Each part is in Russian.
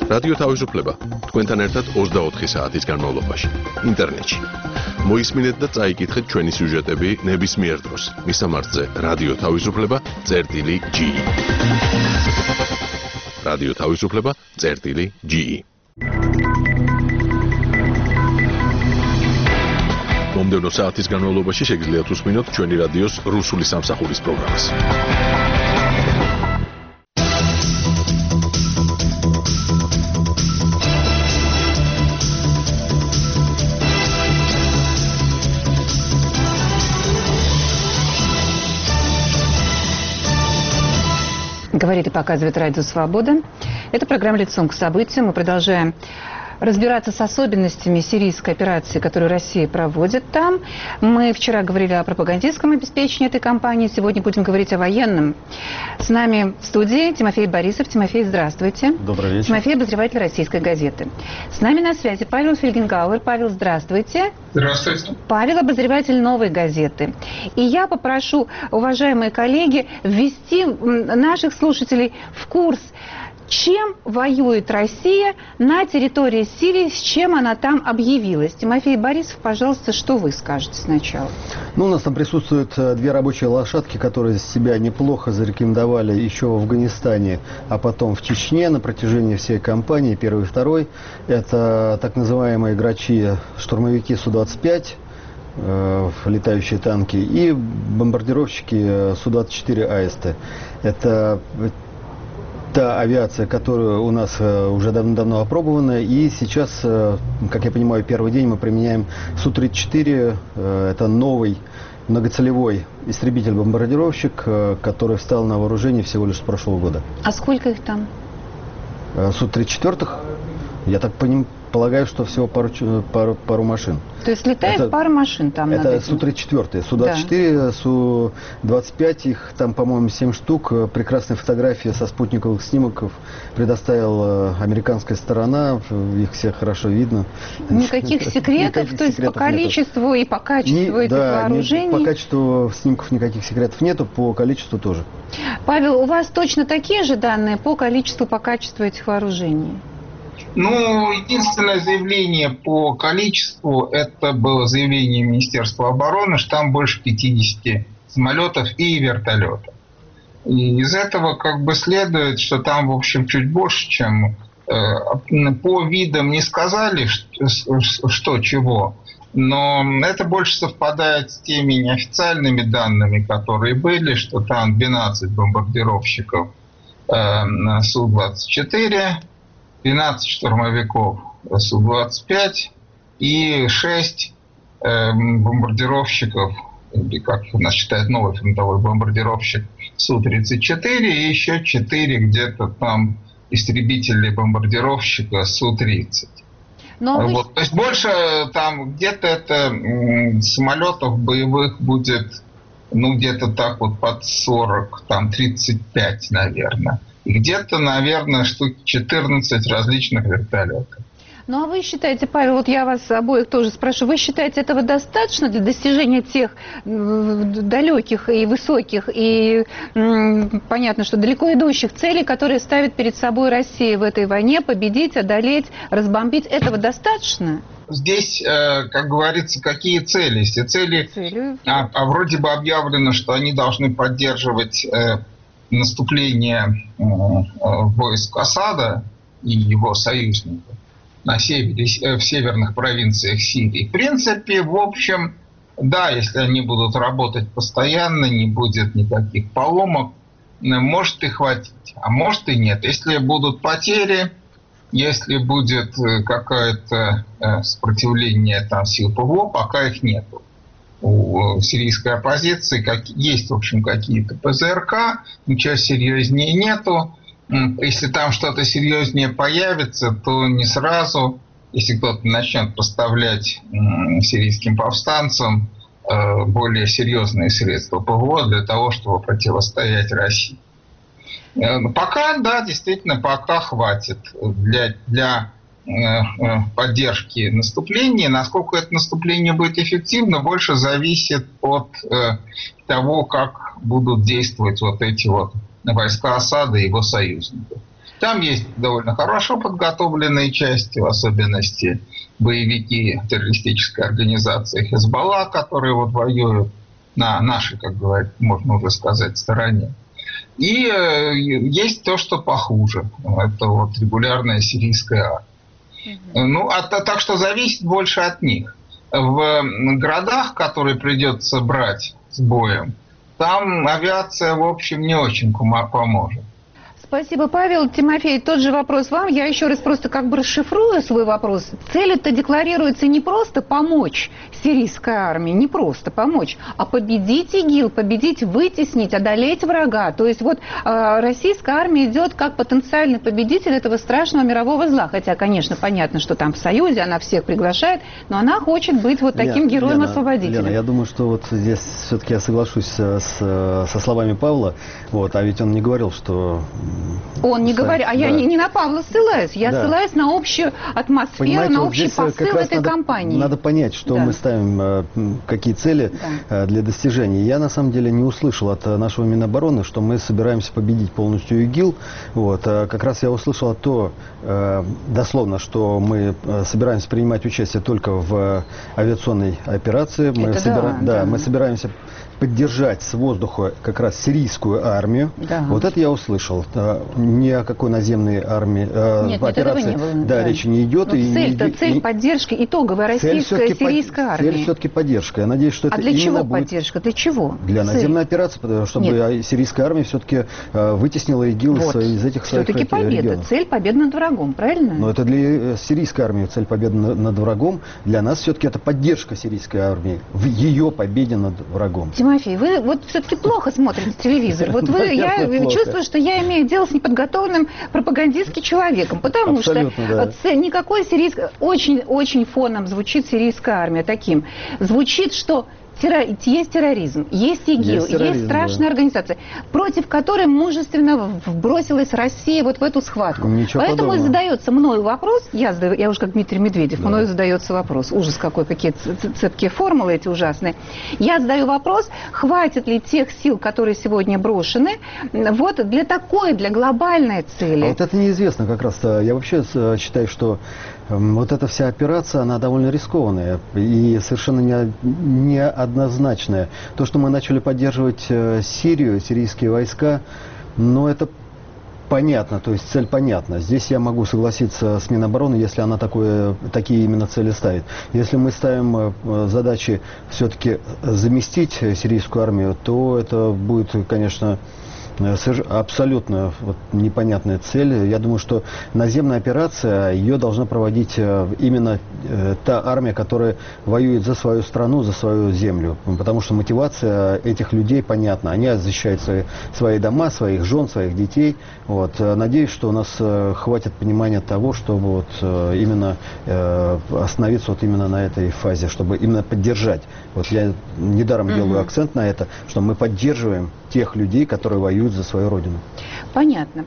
რადიო თავისუფლება თქვენთან ერთად 24 საათის განმავლობაში ინტერნეტში. მოისმინეთ და წაიკითხეთ ჩვენი სიუჟეტები ნებისმიერ დროს. მისამართზე რადიო თავისუფლება.ge. რადიო თავისუფლება.ge. მომდევნო საათის განმავლობაში შეგიძლიათ უსმინოთ ჩვენი რადიოს რუსული სამსახურის პროგრამას. Говорит и показывает Радио Свобода. Это программа «Лицом к событиям». Мы продолжаем разбираться с особенностями сирийской операции, которую Россия проводит там. Мы вчера говорили о пропагандистском обеспечении этой кампании. Сегодня будем говорить о военном. С нами в студии Тимофей Борисов. Тимофей, здравствуйте. Добрый вечер. Тимофей, обозреватель «Российской газеты». С нами на связи Павел Фельгенгауэр. Павел, здравствуйте. Здравствуйте. Павел, обозреватель «Новой газеты». И я попрошу, уважаемые коллеги, ввести наших слушателей в курс, чем воюет Россия на территории Сирии, с чем она там объявилась. Тимофей Борисов, пожалуйста, что вы скажете сначала? Ну, у нас там присутствуют две рабочие лошадки, которые себя неплохо зарекомендовали еще в Афганистане, а потом в Чечне на протяжении всей кампании, первый и второй. Это так называемые грачи, штурмовики Су-25, летающие танки, и бомбардировщики Су-24 АСТ. Это та авиация, которая у нас уже давно опробована, и сейчас, как я понимаю, первый день мы применяем Су-34, это новый многоцелевой истребитель-бомбардировщик, который встал на вооружение всего лишь с прошлого года. А сколько их там? Су-34, я так полагаю, что всего пару машин. То есть летает пара машин там? Это Су-34. Су-24, да. Су-25, их там, по-моему, 7 штук. Прекрасные фотографии со спутниковых снимков предоставила американская сторона. Их всех хорошо видно. Никаких секретов? То есть по количеству и по качеству этих вооружений? По качеству снимков никаких секретов нету, по количеству тоже. Павел, у вас точно такие же данные по количеству, по качеству этих вооружений? Ну, единственное заявление по количеству, это было заявление Министерства обороны, что там больше 50 самолетов и вертолетов. И из этого как бы следует, что там, в общем, чуть больше, чем по видам не сказали, что чего, но это больше совпадает с теми неофициальными данными, которые были, что там 12 бомбардировщиков Су-24, 12 штурмовиков Су-25 и 6 бомбардировщиков, или как у нас считают новый фронтовой бомбардировщик Су-34, и еще 4 где-то там истребители-бомбардировщика Су-30. Вот. То есть больше там где-то это самолетов боевых будет, ну, где-то так вот под 40, там 35, наверное. И где-то, наверное, штук 14 различных вертолетов. Ну, а вы считаете, Павел, вот я вас обоих тоже спрошу, вы считаете этого достаточно для достижения тех далеких и высоких, и понятно, что далеко идущих целей, которые ставит перед собой Россия в этой войне, победить, одолеть, разбомбить, этого достаточно? Здесь, как говорится, какие цели? Если цели а вроде бы объявлено, что они должны поддерживать наступление войск Асада и его союзников на севере, в северных провинциях Сирии. В принципе, в общем, да, если они будут работать постоянно, не будет никаких поломок, может и хватить, а может и нет. Если будут потери, если будет какое-то сопротивление там, сил ПВО, пока их нету. У сирийской оппозиции есть, в общем, какие-то ПЗРК, ничего серьезнее нету. Если там что-то серьезнее появится, то не сразу, если кто-то начнет поставлять сирийским повстанцам более серьезные средства ПВО для того, чтобы противостоять России. Пока, да, действительно, пока хватит для поддержки наступления. Насколько это наступление будет эффективно, больше зависит от того, как будут действовать вот эти вот войска Асада и его союзников. Там есть довольно хорошо подготовленные части, в особенности боевики террористической организации Хизбалла, которые вот воюют на нашей, как говорят, можно уже сказать, стороне. И есть то, что похуже. Это вот регулярная сирийская армия. Так что зависит больше от них. В городах, которые придется брать с боем, там авиация, в общем, не очень поможет. Спасибо, Павел. Тимофей, тот же вопрос вам. Я еще раз просто как бы расшифрую свой вопрос. Цель-то декларируется не просто помочь сирийской армии, не просто помочь, а победить ИГИЛ, победить, вытеснить, одолеть врага. То есть вот российская армия идет как потенциальный победитель этого страшного мирового зла. Хотя, конечно, понятно, что там в Союзе она всех приглашает, но она хочет быть вот таким героем-освободителем. Лена, я думаю, что вот здесь все-таки я соглашусь со словами Павла. Вот, а ведь он не говорил, что... Он не говорит, я не на Павла ссылаюсь, я ссылаюсь на общую атмосферу, понимаете, на общий посыл этой кампании. Надо понять, что мы ставим, какие цели для достижения. Я на самом деле не услышал от нашего Минобороны, что мы собираемся победить полностью ИГИЛ. Вот, как раз я услышал то, дословно, что мы собираемся принимать участие только в авиационной операции. Мы собираемся поддержать с воздуха как раз сирийскую армию. Да. Вот это я услышал. Ни о какой наземной армии операции речи не идет. Цель поддержки итоговая российская сирийская армия. Цель все-таки поддержка. Я надеюсь, что это для чего поддержка? Для чего? Для наземной операции, чтобы сирийская армия все-таки вытеснила ИГИЛ из этих своих регионов. Все-таки победа. Цель победы над врагом, правильно? Но это для сирийской армии цель победы над врагом. Для нас все-таки это поддержка сирийской армии в ее победе над врагом. Тимофей, вы вот все-таки плохо смотрите телевизор. Вот я чувствую, что я имею дело с неподготовленным пропагандистским человеком, потому что никакой сирийской... Очень фоном звучит сирийская армия таким. Звучит, что есть терроризм, есть ИГИЛ, есть страшная организация, против которой мужественно бросилась Россия вот в эту схватку. Поэтому задается мною вопрос, я уже как Дмитрий Медведев, мною задается вопрос, ужас какой, какие цепкие формулы эти ужасные. Я задаю вопрос, хватит ли тех сил, которые сегодня брошены, вот для глобальной цели. А вот это неизвестно как раз. Я вообще считаю, что вот эта вся операция, она довольно рискованная и совершенно неоднозначная. То, что мы начали поддерживать Сирию, сирийские войска, это понятно, то есть цель понятна. Здесь я могу согласиться с Минобороны, если она такие именно цели ставит. Если мы ставим задачи все-таки заместить сирийскую армию, то это будет, конечно, абсолютно непонятная цель. Я думаю, что наземная операция, ее должна проводить именно та армия, которая воюет за свою страну, за свою землю. Потому что мотивация этих людей понятна. Они защищают свои дома, своих жен, своих детей. Вот. Надеюсь, что у нас хватит понимания того, чтобы именно остановиться именно на этой фазе, чтобы именно поддержать. Я недаром делаю акцент на это, что мы поддерживаем тех людей, которые воюют за свою родину. Понятно.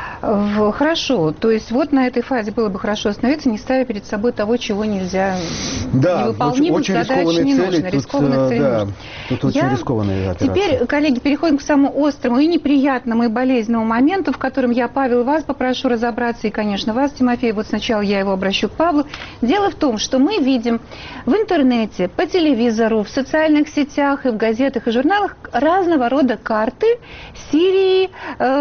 Хорошо. То есть вот на этой фазе было бы хорошо остановиться, не ставя перед собой того, чего нельзя. Невыполнимых задач не нужно. Рискованных целей нужно. Тут очень рискованные операции. Теперь, коллеги, переходим к самому острому и неприятному, и болезненному моменту, в котором я, Павел, вас попрошу разобраться, и, конечно, вас, Тимофей. Вот сначала я его обращу к Павлу. Дело в том, что мы видим в интернете, по телевизору, в социальных сетях и в газетах и журналах разного рода карты Сирии,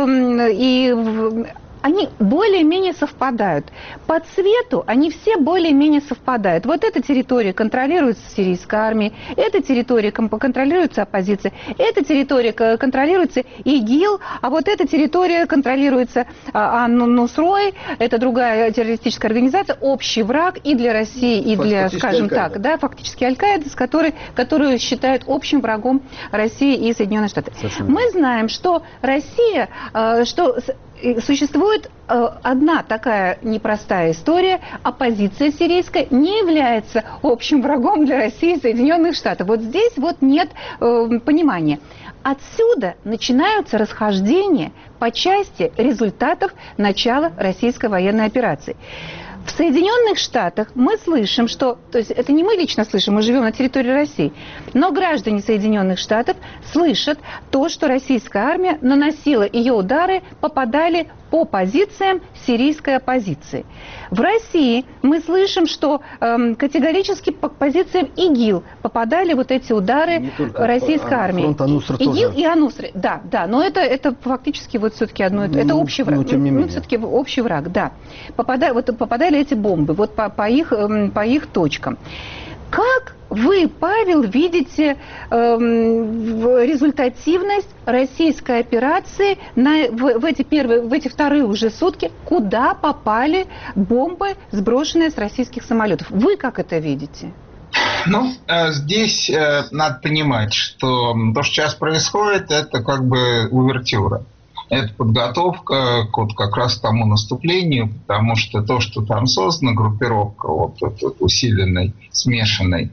они более-менее совпадают. По цвету они все более-менее совпадают. Вот эта территория контролируется сирийской армией, эта территория контролируется оппозицией, эта территория контролируется ИГИЛ, а вот эта территория контролируется Нусрой, это другая террористическая организация, общий враг и для России, и для, скажем так, фактически Аль-Каида, которую считают общим врагом России и Соединенных Штатов. Мы знаем, что Россия, существует одна такая непростая история. Оппозиция сирийская не является общим врагом для России и Соединенных Штатов. Вот здесь нет понимания. Отсюда начинаются расхождения по части результатов начала российской военной операции. В Соединенных Штатах мы слышим, то есть это не мы лично слышим, мы живем на территории России, но граждане Соединенных Штатов слышат то, что российская армия наносила, ее удары попадали по позициям сирийской оппозиции. В России мы слышим, что категорически по позициям ИГИЛ попадали вот эти удары российской армии. ИГИЛ и Анусры, да, но это фактически вот все-таки одно, это общий враг. Все-таки общий враг, да. Попадали эти бомбы вот по их точкам. Как вы, Павел, видите результативность российской операции в эти вторые уже сутки, куда попали бомбы, сброшенные с российских самолетов? Вы как это видите? Здесь надо понимать, что то, что сейчас происходит, это как бы увертюра. Это подготовка как раз к тому наступлению, потому что то, что там создана группировка, вот этот усиленный, смешанный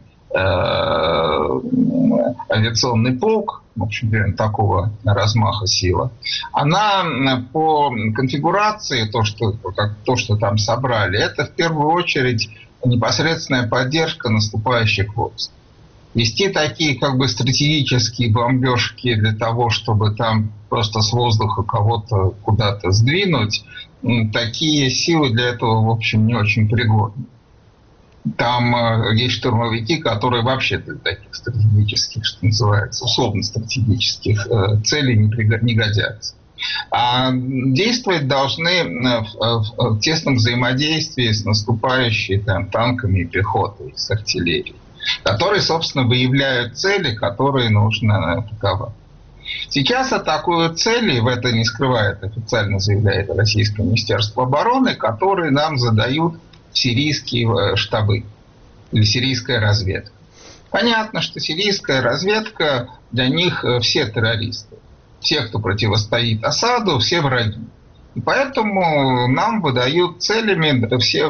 авиационный полк, в общем, такого размаха сила, она по конфигурации, то, что там собрали, это в первую очередь непосредственная поддержка наступающих войск. Вести такие как бы стратегические бомбежки для того, чтобы там просто с воздуха кого-то куда-то сдвинуть, такие силы для этого, в общем, не очень пригодны. Там есть штурмовики, которые вообще для таких стратегических, что называется, условно-стратегических целей не годятся. А действовать должны в тесном взаимодействии с наступающей танками и пехотой, с артиллерией, которые, собственно, выявляют цели, которые нужно атаковать. Сейчас атакуют цели, в это не скрывает, официально заявляет Российское Министерство обороны, которые нам задают сирийские штабы или сирийская разведка. Понятно, что сирийская разведка для них все террористы. Все, кто противостоит Асаду, все враги. И поэтому нам выдают целями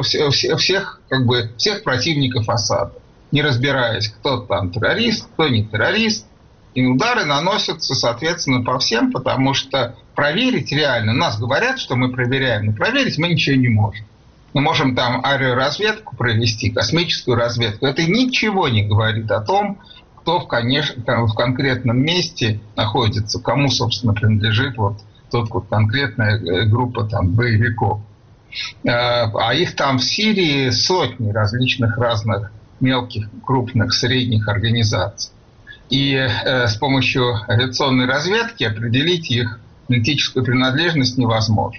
всех противников Асада, не разбираясь, кто там террорист, кто не террорист. И удары наносятся, соответственно, по всем, потому что проверить реально, нас говорят, что мы проверяем, но проверить мы ничего не можем. Мы можем там аэроразведку провести, космическую разведку. Это ничего не говорит о том, кто в конкретном месте находится, кому, собственно, принадлежит вот конкретная группа боевиков. А их там в Сирии сотни разных мелких, крупных, средних организаций. И с помощью авиационной разведки определить их политическую принадлежность невозможно.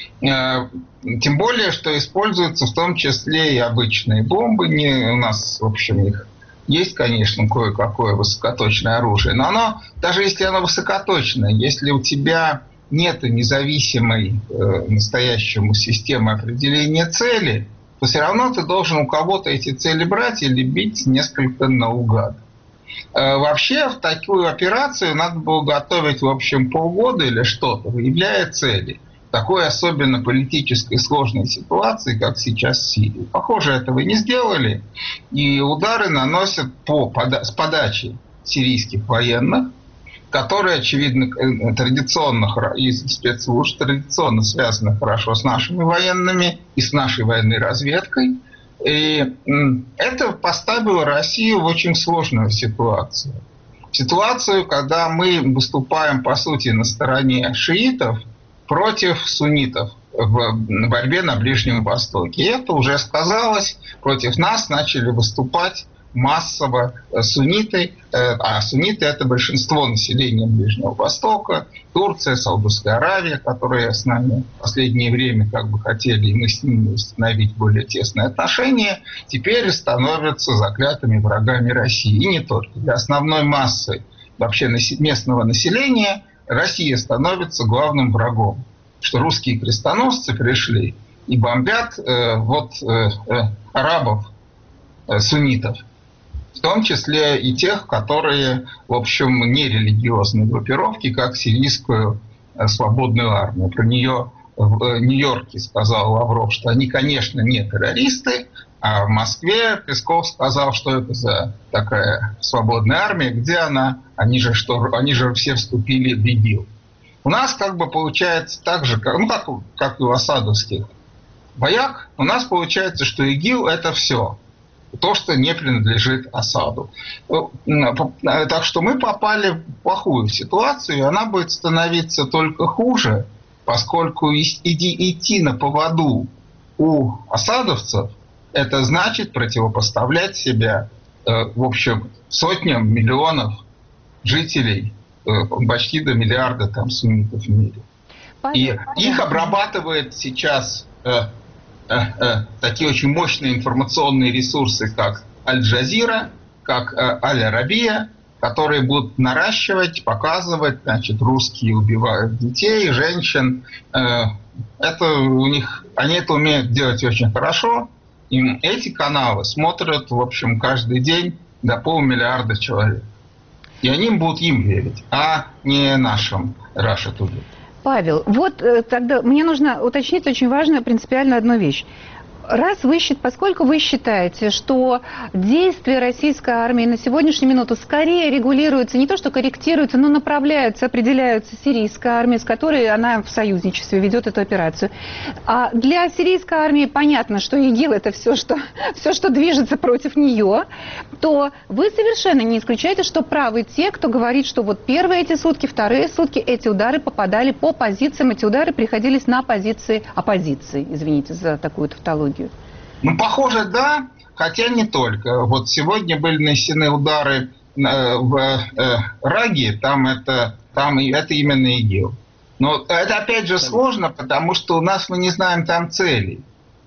Тем более, что используются в том числе и обычные бомбы. У нас, в общем, их есть, конечно, кое-какое высокоточное оружие, но оно, даже если оно высокоточное, если у тебя нет независимой настоящему системы определения цели, то все равно ты должен у кого-то эти цели брать или бить несколько наугад. Вообще в такую операцию надо было готовить, в общем, полгода или что-то, выявляя цели. В такой особенно политической сложной ситуации, как сейчас в Сирии. Похоже, этого не сделали. И удары наносят с подачи сирийских военных, которые, очевидно, традиционно из спецслужб, традиционно связаны хорошо с нашими военными и с нашей военной разведкой. И это поставило Россию в очень сложную ситуацию. Ситуацию, когда мы выступаем, по сути, на стороне шиитов против суннитов в борьбе на Ближнем Востоке. И это уже сказалось. Против нас начали выступать массово сунниты, а сунниты – это большинство населения Ближнего Востока, Турция, Саудовская Аравия, которые с нами в последнее время хотели, и мы с ними установить более тесные отношения, теперь становятся заклятыми врагами России. И не только. Для основной массы вообще местного населения Россия становится главным врагом. Что русские крестоносцы пришли и бомбят арабов, суннитов. В том числе и тех, которые, в общем, не религиозные группировки, как сирийскую свободную армию. Про нее в Нью-Йорке сказал Лавров, что они, конечно, не террористы, а в Москве Песков сказал, что это за такая свободная армия, где она, они же все вступили в ИГИЛ. У нас получается так же, как и у асадовских вояк, у нас получается, что ИГИЛ – это все. То, что не принадлежит Асаду. Так что мы попали в плохую ситуацию, и она будет становиться только хуже, поскольку идти на поводу у асадовцев – это значит противопоставлять себя, в общем, сотням миллионов жителей, почти до миллиарда там суннитов в мире. И их обрабатывает сейчас такие очень мощные информационные ресурсы, как Аль-Джазира, как Аль-Арабия, которые будут наращивать, показывать, значит, русские убивают детей, женщин. Это у них, они это умеют делать очень хорошо. И эти каналы смотрят, в общем, каждый день до 500 миллиарда человек. И они будут им верить, а не нашим Russia Today. Павел, вот тогда мне нужно уточнить очень важную, принципиальную одну вещь. Поскольку вы считаете, что действия российской армии на сегодняшнюю минуту скорее регулируются, не то что корректируются, но направляются, определяются сирийской армией, с которой она в союзничестве ведет эту операцию. А для сирийской армии понятно, что ИГИЛ – это все, что движется против нее, то вы совершенно не исключаете, что правы те, кто говорит, что вот первые эти сутки, вторые сутки эти удары попадали по позициям, эти удары приходились на позиции оппозиции. Извините за такую тавтологию. Ну, похоже, да, хотя не только. Вот сегодня были нанесены удары в Раге, там это именно ИГИЛ. Но это опять же сложно, потому что мы не знаем там целей.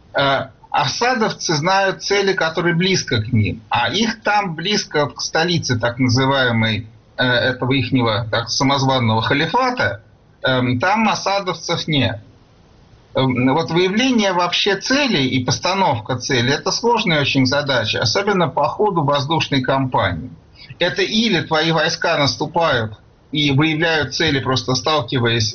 Асадовцы знают цели, которые близко к ним, а их там близко к столице так называемой этого ихнего так самозванного халифата, там асадовцев нет. Вот выявление вообще целей и постановка целей – это сложная очень задача, особенно по ходу воздушной кампании. Это или твои войска наступают и выявляют цели, просто сталкиваясь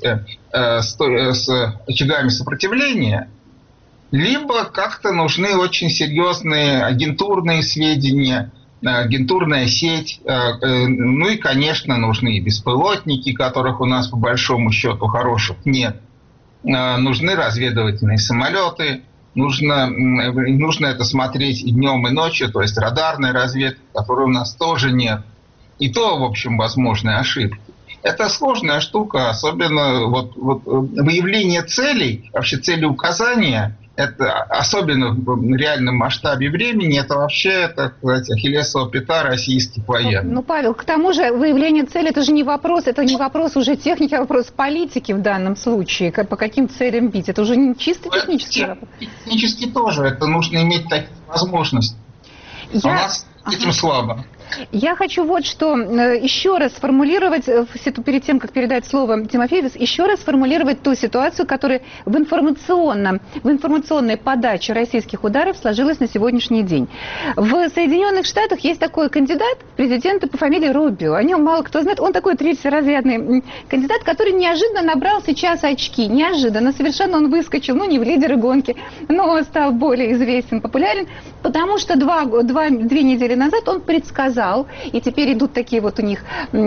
с очагами сопротивления, либо как-то нужны очень серьезные агентурные сведения, агентурная сеть, ну и, конечно, нужны и беспилотники, которых у нас по большому счету хороших нет. Нужны разведывательные самолеты, нужно это смотреть и днем, и ночью, то есть радарная разведка, которой у нас тоже нет. И то, в общем, возможны ошибки. Это сложная штука, особенно вот выявление целей, вообще целеуказания, это особенно в реальном масштабе времени, это вообще, так сказать, ахиллесова пята российских военных. Ну, Павел, к тому же выявление цели – это не вопрос уже техники, а вопрос политики в данном случае, по каким целям бить. Это уже не чисто технический вопрос. Технически тоже, это нужно иметь такие возможности. У нас этим слабо. Я хочу вот что еще раз сформулировать, перед тем, как передать слово Тимофею, еще раз сформулировать ту ситуацию, которая в информационной подаче российских ударов сложилась на сегодняшний день. В Соединенных Штатах есть такой кандидат в президенты по фамилии Рубио. О нем мало кто знает. Он такой третьеразрядный кандидат, который неожиданно набрал сейчас очки. Неожиданно. Совершенно он выскочил, не в лидеры гонки, но стал более известен, популярен, потому что две недели назад он предсказал, и теперь идут такие вот у них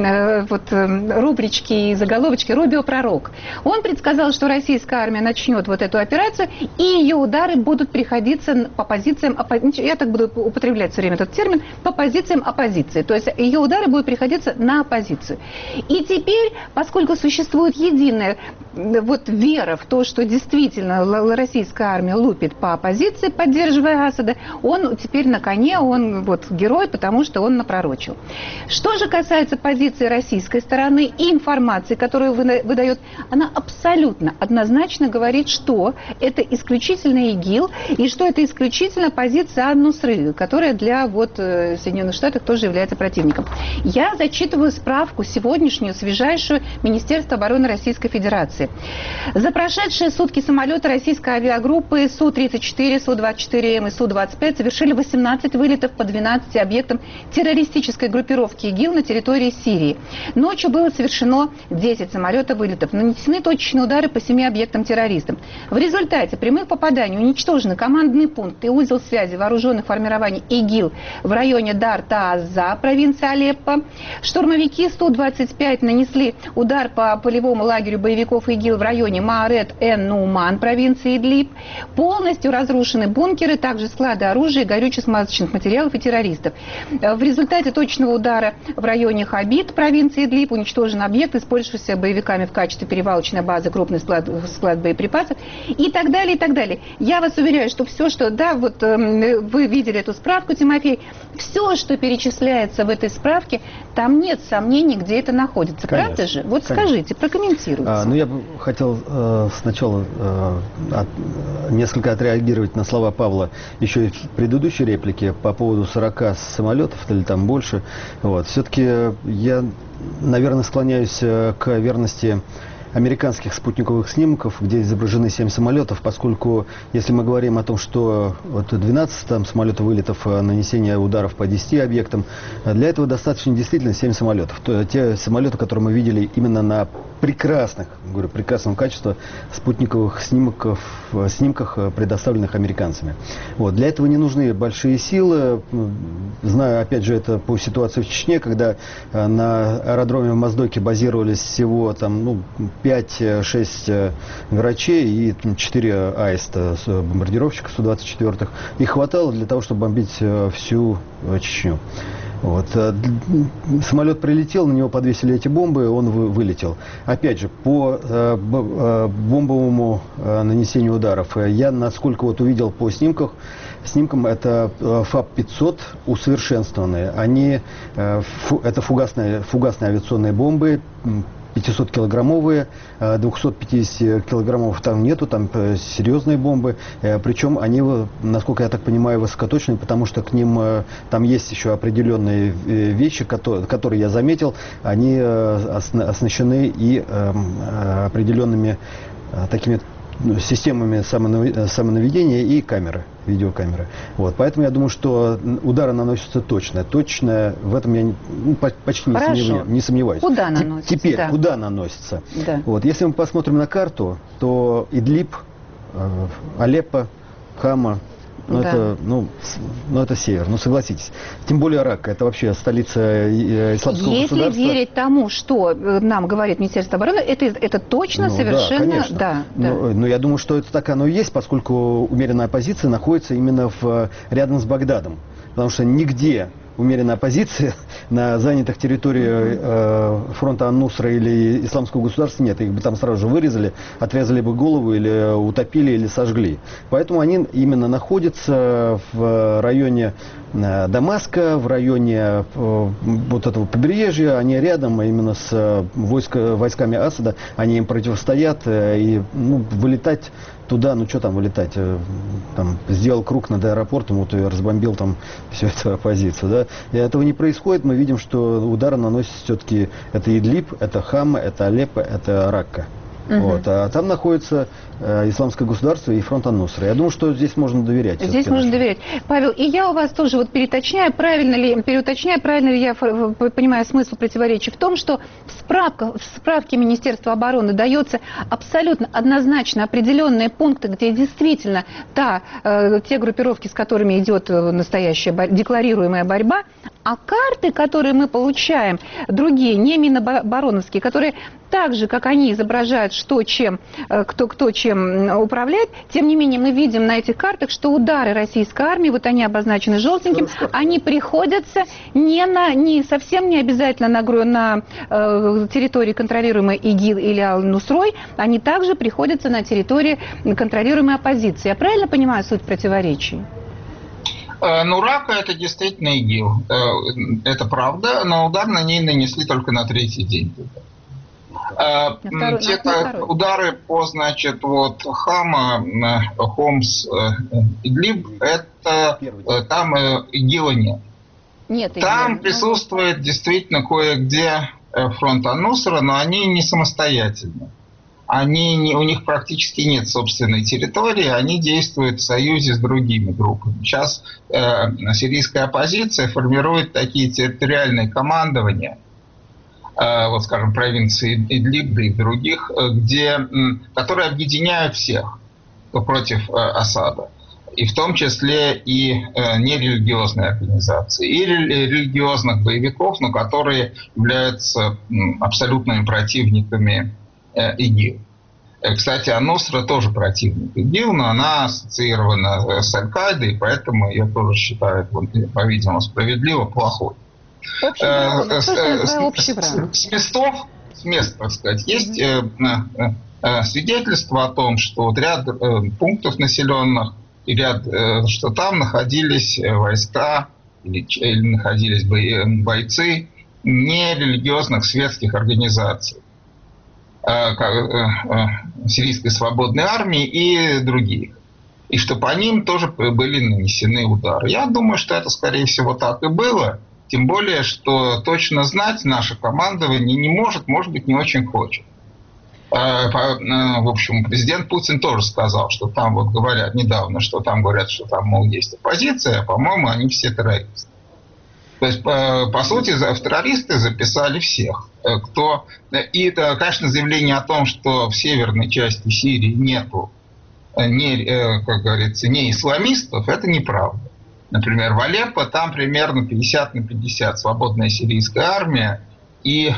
рубрички и заголовочки «Рубио пророк». Он предсказал, что российская армия начнет вот эту операцию, и ее удары будут приходиться по позициям, я так буду употреблять все время этот термин, по позициям оппозиции. То есть ее удары будут приходиться на оппозицию. И теперь, поскольку существует единая вера в то, что действительно российская армия лупит по оппозиции, поддерживая Асада, он теперь на коне, он герой, потому что он напророчил. Что же касается позиции российской стороны и информации, которую выдает, она абсолютно однозначно говорит, что это исключительно ИГИЛ и что это исключительно позиция Ан-Нусры, которая для Соединенных Штатов тоже является противником. Я зачитываю справку сегодняшнюю, свежайшую Министерства обороны Российской Федерации. За прошедшие сутки самолеты российской авиагруппы Су-34, Су-24М и Су-25 совершили 18 вылетов по 12 объектам террористической группировки ИГИЛ на территории Сирии. Ночью было совершено 10 самолетов-вылетов. Нанесены точечные удары по 7 объектам террористам. В результате прямых попаданий уничтожены командный пункт и узел связи вооруженных формирований ИГИЛ в районе Дар-Тааза, провинция Алеппо. Штурмовики Су-25 нанесли удар по полевому лагерю боевиков ИГИЛ в районе Маарет-эн-Нуман, провинции Идлиб. Полностью разрушены бункеры, также склады оружия, горюче-смазочных материалов и террористов. В результате точного удара в районе Хабид, провинции Идлиб, уничтожен объект, использовавшийся боевиками в качестве перевалочной базы, крупный склад боеприпасов и так далее, и так далее. Я вас уверяю, что все, что, да, вот вы видели эту справку, Тимофей, все, что перечисляется в этой справке, там нет сомнений, где это находится. Конечно, правда же? Вот конечно. Скажите, прокомментируйте. Ну, я бы хотел сначала несколько отреагировать на слова Павла еще и в предыдущей реплике по поводу 40 самолетов или там больше. Вот. Все-таки я, наверное, склоняюсь к верности американских спутниковых снимков, где изображены 7 самолетов, поскольку, если мы говорим о том, что вот 12 там, самолетов вылетов, нанесения ударов по 10 объектам, для этого достаточно действительно 7 самолетов. Те самолеты, которые мы видели именно на прекрасном качестве спутниковых снимках, предоставленных американцами. Вот. Для этого не нужны большие силы. Знаю, опять же, это по ситуации в Чечне, когда на аэродроме в Моздоке базировались всего там, 5-6 врачей и 4 аиста, бомбардировщика Су-24. Их хватало для того, чтобы бомбить всю Чечню. Вот. Самолет прилетел, на него подвесили эти бомбы, он вылетел. Опять же, по бомбовому нанесению ударов, я, насколько вот увидел по снимкам, это ФАП-500 усовершенствованные. Это фугасные авиационные бомбы, 500-килограммовые, 250-килограммов там нету, там серьезные бомбы. Причем они, насколько я так понимаю, высокоточные, потому что к ним там есть еще определенные вещи, которые я заметил. Они оснащены и определенными такими системами самонаведения и видеокамеры. Вот. Поэтому я думаю, что удары наносятся точно. Точно, в этом я почти не сомневаюсь. Куда наносятся? Теперь, да. Куда наносятся? Да. Вот. Если мы посмотрим на карту, то Идлиб, Алеппо, Хама, да. это север, согласитесь. Тем более Ракка, это вообще столица исламского государства. Если верить тому, что нам говорит Министерство обороны, это точно совершенно... Да, конечно. Да. Но я думаю, что это так оно и есть, поскольку умеренная оппозиция находится именно рядом с Багдадом. Потому что нигде умеренная оппозиция на занятых территориях фронта Ан-Нусра или исламского государства нет. Их бы там сразу же вырезали, отрезали бы голову или утопили, или сожгли. Поэтому они именно находятся в районе Дамаска, в районе вот этого побережья. Они рядом именно с войсками Асада. Они им противостоят. И вылетать туда, что там вылетать, там сделал круг над аэропортом, вот и разбомбил там всю эту оппозицию, да. И этого не происходит, мы видим, что удары наносят все-таки это Идлиб, это Хама, это Алеппо, это Ракка. Вот. А там находится исламское государство и фронт Ан-Нусра. Я думаю, что здесь можно доверять. Здесь можно доверять. Павел, и я у вас тоже вот переуточняю, правильно ли я понимаю смысл противоречия в том, что в справке Министерства обороны дается абсолютно однозначно определенные пункты, где действительно те группировки, с которыми идет настоящая декларируемая борьба, а карты, которые мы получаем, другие, не минобороновские, которые так же, как они изображают, кто чем управляет, тем не менее мы видим на этих картах, что удары российской армии, вот они обозначены желтеньким, они приходятся совсем не обязательно на территории, контролируемой ИГИЛ или Аль-Нусрой, они также приходятся на территории, контролируемой оппозиции. Я правильно понимаю суть противоречий? Ракка это действительно ИГИЛ. Это правда, но удар на ней нанесли только на 3-й день. Удары по, Хама, Хомс, Идлиб, там ИГИЛа нет. Там присутствует действительно кое-где фронт Ан-Нусра, но они не самостоятельны. У них практически нет собственной территории, они действуют в союзе с другими группами. Сейчас сирийская оппозиция формирует такие территориальные командования, провинции Идлиб и других, которые объединяют всех, кто против Асада. И в том числе и нерелигиозные организации, и религиозных боевиков, но которые являются абсолютными противниками ИГИЛ. Кстати, Нусра тоже противник ИГИЛ, но она ассоциирована с Аль-Каидой, поэтому я тоже считаю, по-видимому, справедливо плохой. С мест, так сказать, есть свидетельство о том, что вот ряд пунктов населенных, и ряд, что там находились войска или находились бойцы нерелигиозных светских организаций, Сирийской свободной армии и других. И что по ним тоже были нанесены удары. Я думаю, что это, скорее всего, так и было. Тем более, что точно знать наше командование не может быть, не очень хочет. В общем, президент Путин тоже сказал, что там вот говорят недавно, что там говорят, что там, мол, есть оппозиция, а, по-моему, они все террористы. То есть, по сути, в террористы записали всех. И, конечно, заявление о том, что в северной части Сирии нету, как говорится, не исламистов, это неправда. Например, в Алеппо там примерно 50/50 свободная сирийская армия и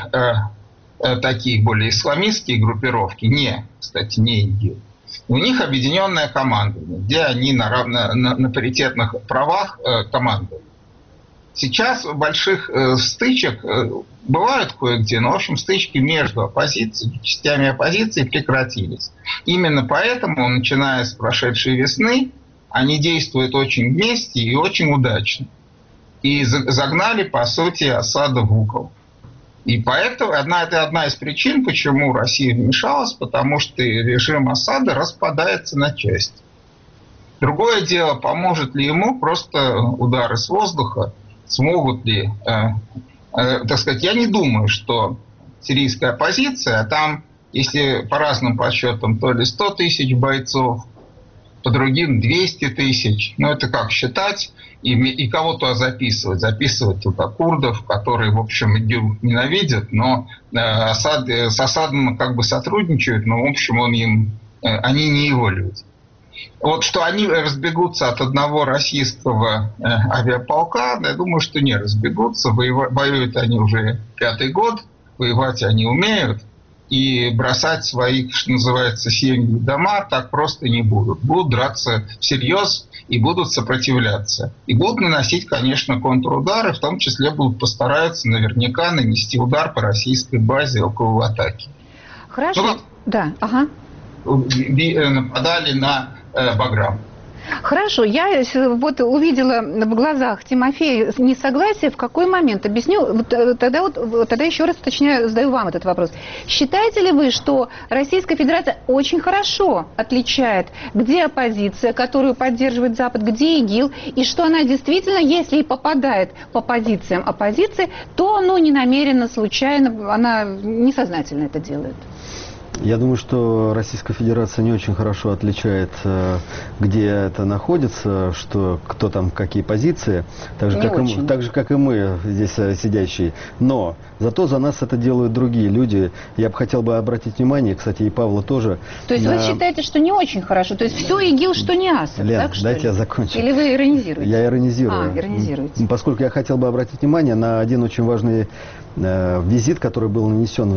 такие более исламистские группировки, кстати, не ИГИЛ. У них объединенное командование, где они на паритетных правах командуют. Сейчас больших стычек бывают кое-где, но, в общем, стычки между частями оппозиции прекратились. Именно поэтому, начиная с прошедшей весны, они действуют очень вместе и очень удачно. И загнали, по сути, Асада в угол. И поэтому это одна из причин, почему Россия вмешалась, потому что режим Асада распадается на части. Другое дело, поможет ли ему просто удары с воздуха, смогут ли, так сказать, я не думаю, что сирийская оппозиция, а там, если по разным подсчетам, то ли 100 тысяч бойцов, по другим 200 тысяч. Ну, это как считать и кого-то записывать. Записывать туда курдов, которые, в общем, ИГИЛ ненавидят, но с Асадом как бы сотрудничают, но, в общем, они не его люди. Вот что они разбегутся от одного российского авиаполка, я думаю, что не разбегутся. Воюют они уже 5-й год, воевать они умеют. И бросать свои, что называется, семьи и дома так просто не будут. Будут драться всерьез и будут сопротивляться. И будут наносить, конечно, контрудары, в том числе постараются наверняка нанести удар по российской базе около атаки. Хорошо, да, ага. Нападали на Баграм. Хорошо, я вот увидела в глазах Тимофея несогласие. В какой момент? Объясню. Тогда еще раз уточняю, задаю вам этот вопрос. Считаете ли вы, что Российская Федерация очень хорошо отличает, где оппозиция, которую поддерживает Запад, где ИГИЛ, и что она действительно, если и попадает по позициям оппозиции, то не намеренно, случайно, она несознательно это делает? Я думаю, что Российская Федерация не очень хорошо отличает, где это находится, кто там какие позиции, так же, как и мы здесь сидящие. Но зато за нас это делают другие люди. Я бы хотел обратить внимание, кстати, и Павла тоже. То есть вы считаете, что не очень хорошо? То есть все ИГИЛ, что не Асад, Лен, так что дайте ли? я закончу. Или вы иронизируете? Я иронизирую. Иронизируете. Поскольку я хотел бы обратить внимание на один очень важный визит, который был нанесен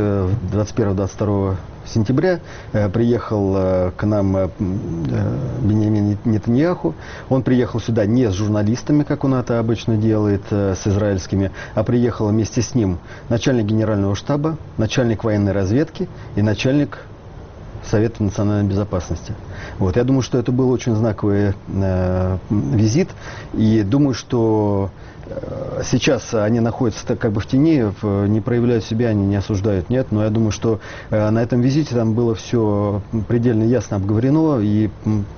21-22 сентября. Приехал к нам Биньямин Нетаньяху. Он приехал сюда не с журналистами, как он это обычно делает, с израильскими, а приехал вместе с ним начальник генерального штаба, начальник военной разведки и начальник Совета национальной безопасности. Я думаю, что это был очень знаковый визит, и думаю, что сейчас они находятся как бы в тени, не проявляют себя, они не осуждают, нет, но я думаю, что на этом визите там было все предельно ясно обговорено и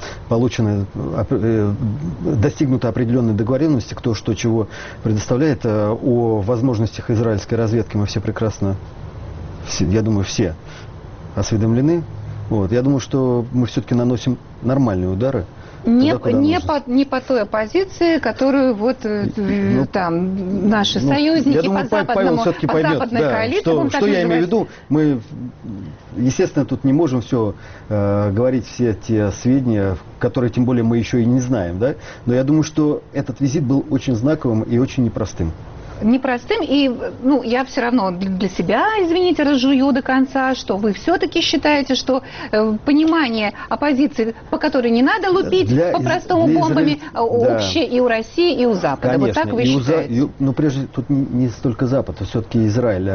достигнута определенной договоренности, кто что чего предоставляет. О возможностях израильской разведки мы все прекрасно, я думаю, все осведомлены. Я думаю, что мы все-таки наносим нормальные удары. Не по той оппозиции, которую там наши союзники, я думаю, Павел все-таки поймет, что я имею в виду. Мы, естественно, тут не можем все говорить, все те сведения, которые, тем более, мы еще и не знаем. Да? Но я думаю, что этот визит был очень знаковым и очень непростым. непростым. И я все равно для себя, извините, разжую до конца, что вы все-таки считаете, что понимание оппозиции, по которой не надо лупить по-простому бомбами, общее и у России, и у Запада. Конечно. Вот так вы считаете? Но прежде тут не столько Запад, а все-таки Израиль.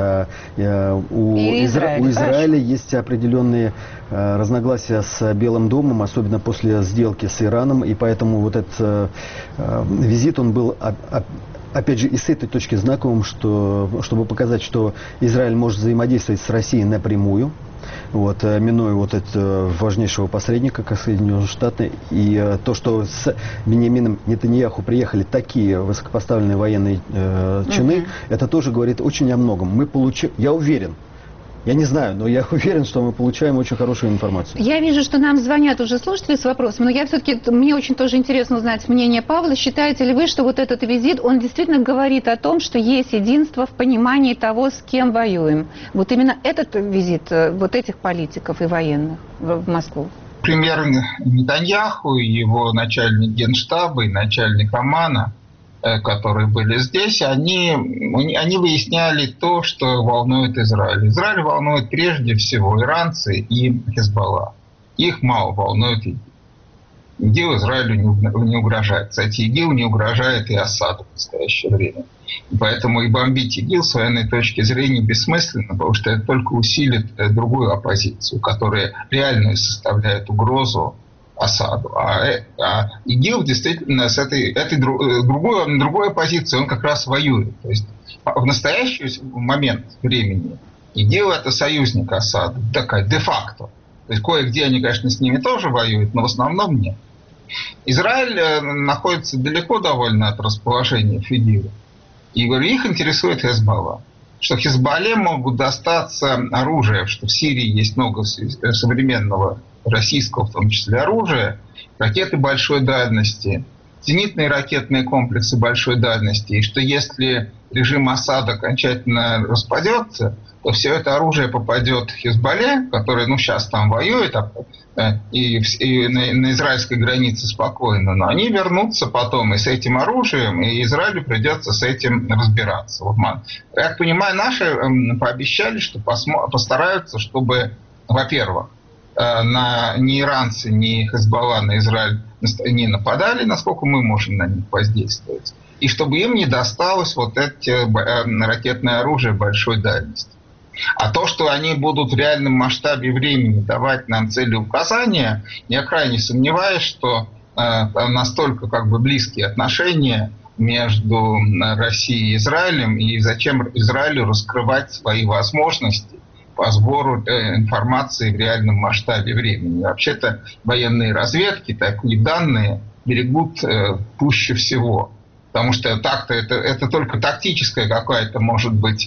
У Израиля есть определенные разногласия с Белым домом, особенно после сделки с Ираном, и поэтому вот этот визит, он был опять же и с этой точки знаковым, чтобы показать, что Израиль может взаимодействовать с Россией напрямую, минуя этого важнейшего посредника, как Соединенные Штаты, и то, что с Биньямином Нетаньяху приехали такие высокопоставленные военные чины, это тоже говорит очень о многом. Я уверен, я не знаю, но я уверен, что мы получаем очень хорошую информацию. Я вижу, что нам звонят уже слушатели с вопросом, но мне очень тоже интересно узнать мнение Павла. Считаете ли вы, что вот этот визит, он действительно говорит о том, что есть единство в понимании того, с кем воюем? Вот именно этот визит вот этих политиков и военных в Москву? Премьер Нетаньяху, его начальник Генштаба и начальник Амана, которые были здесь, они выясняли то, что волнует Израиль. Израиль волнует прежде всего иранцы и Хезболла. Их мало волнует ИГИЛ. ИГИЛ Израилю не угрожает. Кстати, ИГИЛ не угрожает и Асаду в настоящее время. Поэтому и бомбить ИГИЛ с военной точки зрения бессмысленно, потому что это только усилит другую оппозицию, которая реально составляет угрозу Асаду. А ИГИЛ действительно с этой другой оппозицией, он как раз воюет. То есть в настоящий момент времени ИГИЛ — это союзник Асада, такая де-факто. То есть кое-где они, конечно, с ними тоже воюют, но в основном нет. Израиль находится далеко довольно от расположения ИГИЛа. И их интересует Хезболла. Что Хезболле могут достаться оружие, что в Сирии есть много современного российского, в том числе, оружия, ракеты большой дальности, зенитные ракетные комплексы большой дальности, и что если режим Асада окончательно распадется, то все это оружие попадет в Хезболле, который сейчас там воюет, и на израильской границе спокойно, но они вернутся потом и с этим оружием, и Израилю придется с этим разбираться. Я понимаю, наши пообещали, что постараются, чтобы, во-первых, ни иранцы, ни Хезболла на Израиль не нападали, насколько мы можем на них воздействовать, и чтобы им не досталось вот это ракетное оружие большой дальности. А то, что они будут в реальном масштабе времени давать нам целеуказания, я крайне сомневаюсь, что настолько близкие отношения между Россией и Израилем, и зачем Израилю раскрывать свои возможности по сбору информации в реальном масштабе времени. Вообще-то военные разведки такие данные берегут пуще всего. Потому что так-то это только тактическая какая-то, может быть,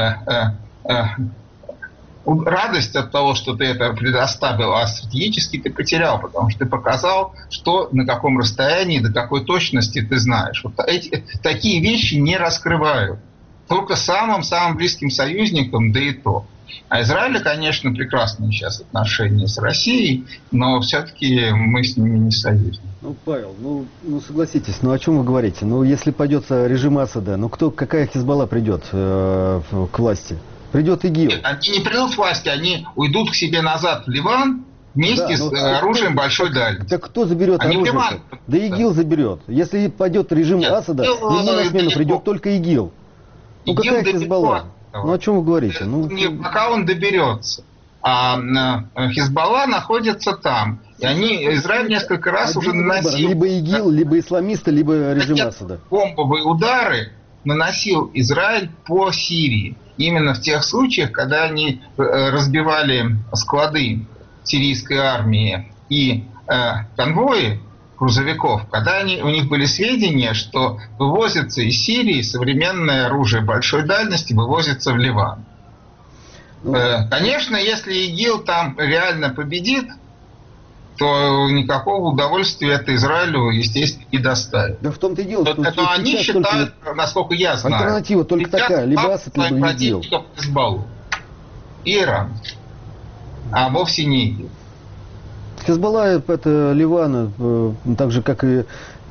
радость от того, что ты это предоставил, а стратегически ты потерял, потому что ты показал, что на каком расстоянии, до какой точности ты знаешь. Такие вещи не раскрывают. Только самым-самым близким союзникам, да и то. А Израиль, конечно, прекрасные сейчас отношения с Россией, но все-таки мы с ними не союзники. Павел, согласитесь, о чем вы говорите? Если пойдет режим Асада, какая Хезболла придет к власти? Придет ИГИЛ. Нет, они не придут к власти, они уйдут к себе назад в Ливан вместе с оружием большой дальности. Так кто заберет оружие? Да ИГИЛ заберет. Если пойдет режим Асада, ему на смену придет только ИГИЛ. Какая Хезболла? О чем вы говорите? Пока он доберется. А Хезболла находится там. И Израиль несколько раз уже наносил... Либо ИГИЛ, либо исламисты, либо режим Асада. Бомбовые удары наносил Израиль по Сирии. Именно в тех случаях, когда они разбивали склады сирийской армии и конвои грузовиков, когда у них были сведения, что вывозится из Сирии современное оружие большой дальности, вывозится в Ливан. Конечно, если ИГИЛ там реально победит, то никакого удовольствия это Израилю, естественно, не доставит. Да в том-то и дело, что но они считают, насколько я знаю, альтернатива только такая, либо Асад, либо ИГИЛ. Хезболлу и Иран, а вовсе не ИГИЛ. Хизбалла – это Ливан, так же, как и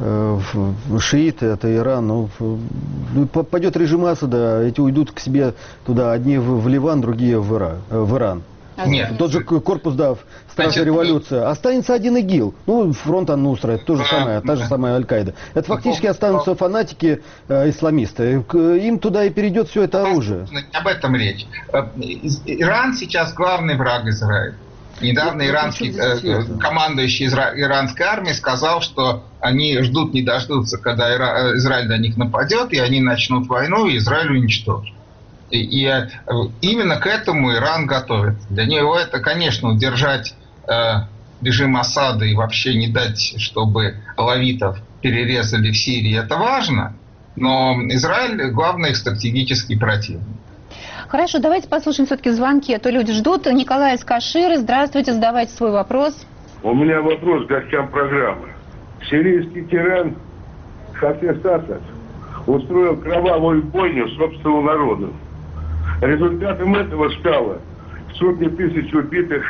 шииты, это Иран. Ну, пойдет режим Асада, эти уйдут к себе туда, одни в Ливан, другие в Иран. Нет. Тот же корпус, да, Стражей революции. Останется один ИГИЛ. Ну, фронт Ан-Нусра, это то же самое, та же самая Аль-Каида. Это фактически останутся фанатики исламисты. Им туда и перейдет все это оружие. Об этом речь. Иран сейчас главный враг Израиля. Недавно иранский командующий иранской армией сказал, что они ждут не дождутся, когда Израиль на них нападет, и они начнут войну, и Израиль уничтожит. И именно к этому Иран готовится. Для него это, конечно, удержать режим Асада и вообще не дать, чтобы алавитов перерезали в Сирии, это важно, но Израиль – главный их стратегический противник. Хорошо, давайте послушаем все-таки звонки, а то люди ждут. Николай из Каширы, здравствуйте, задавайте свой вопрос. У меня вопрос к гостям программы. Сирийский тиран Хафез Асад устроил кровавую бойню собственному народу. Результатом этого стало сотни тысяч убитых,